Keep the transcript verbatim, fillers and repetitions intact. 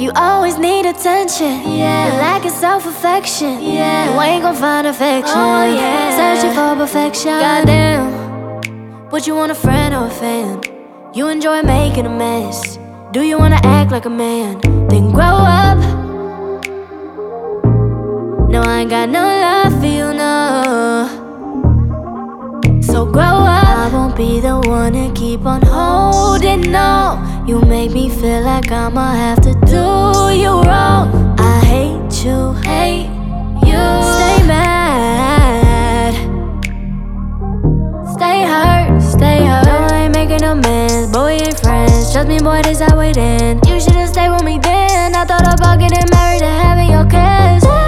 You always need attention, yeah. You're lacking self-affection, yeah. You ain't gon' find affection, oh, yeah. Searching for perfection. Goddamn, would you want a friend or a fan? You enjoy making a mess. Do you wanna act like a man? Then grow up. No, I ain't got no love for you, no. So grow up. I won't be the one to keep on holding on. You make me feel like I'ma have to do you wrong. I hate you, hate you. Stay mad, stay hurt, stay hurt. No, I ain't making amends, but we ain't friends. Trust me, boy, this how it ends. You should've stayed with me then. I thought about getting married and having your kids.